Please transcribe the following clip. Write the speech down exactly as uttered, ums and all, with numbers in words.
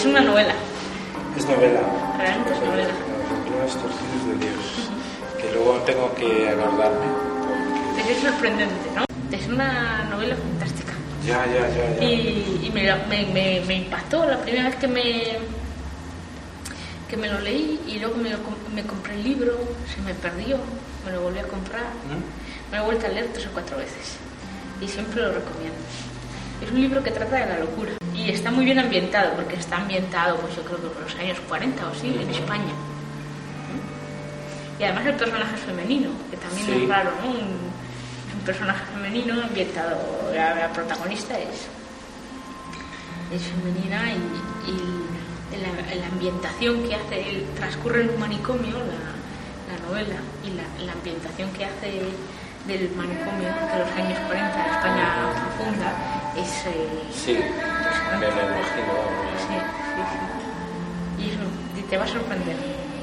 Es una novela. Es novela. Realmente es novela. Los torcidos de Dios. Que luego tengo que acordarme. Porque... Es sorprendente, ¿no? Es una novela fantástica. Ya, ya, ya. ya. Y, y me, me, me, me impactó la primera vez que me, que me lo leí y luego me, lo, me compré el libro, se me perdió, me lo volví a comprar. ¿Mm? Me lo he vuelto a leer tres o cuatro veces y siempre lo recomiendo. Es un libro que trata de la locura y está muy bien ambientado, porque está ambientado, pues yo creo que por los años cuarenta o sí, uh-huh. en España. ¿Mm? Y además el personaje es femenino, que también sí. es raro, ¿no? Un, un personaje femenino ambientado, la, la protagonista es, es femenina y, y la, la ambientación que hace, el, transcurre en un manicomio, la, la novela, y la, la ambientación que hace del manicomio de los años cuarenta de España profunda es eh, sí, me lo imagino. Sí, sí, sí. Y, eso, y te va a sorprender.